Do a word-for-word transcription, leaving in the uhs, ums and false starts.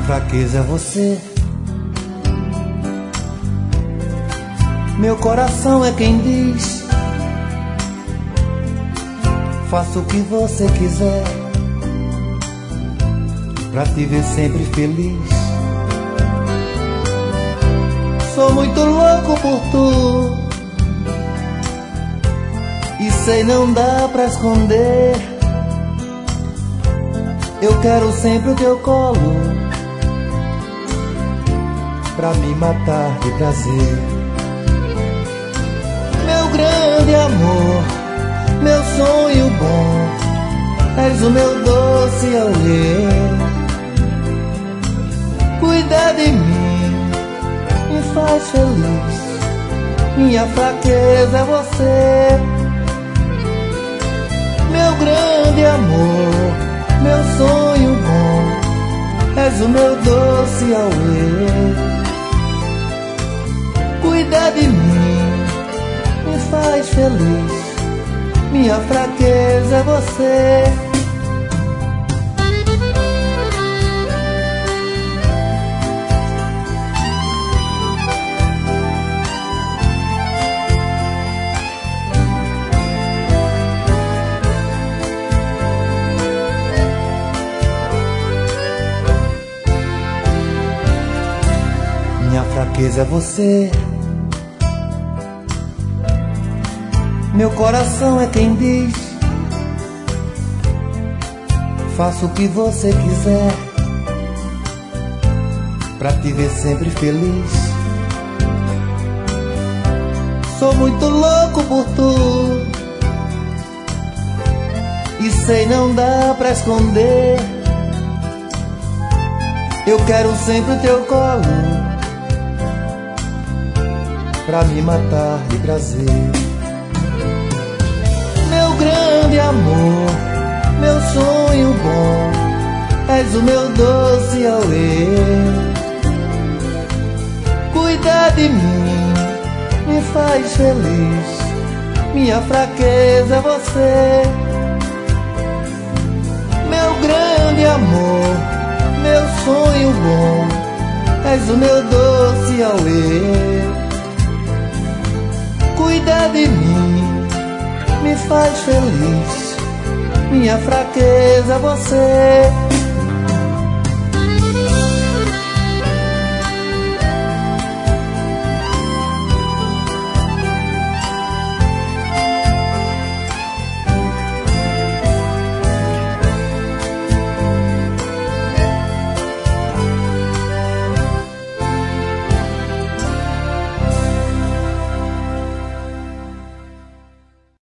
fraqueza é você. Meu coração é quem diz: faça o que você quiser pra te ver sempre feliz. Sou muito louco por tu e sei não dá pra esconder. Eu quero sempre o teu colo pra me matar de prazer. Meu grande amor, meu sonho bom, és o meu doce auê. Cuida de mim, me faz feliz, minha fraqueza é você. Meu grande amor, meu sonho bom, és o meu doce auê. Cuida de mim, me faz feliz, minha fraqueza é você. Minha fraqueza é você. Meu coração é quem diz: faça o que você quiser pra te ver sempre feliz. Sou muito louco por tu e sei não dá pra esconder. Eu quero sempre o teu colo pra me matar de prazer. Meu grande amor, meu sonho bom, és o meu doce auê. Cuida de mim, me faz feliz, minha fraqueza é você. Meu grande amor, meu sonho bom, és o meu doce auê. Cuida de mim, me faz feliz, minha fraqueza é você.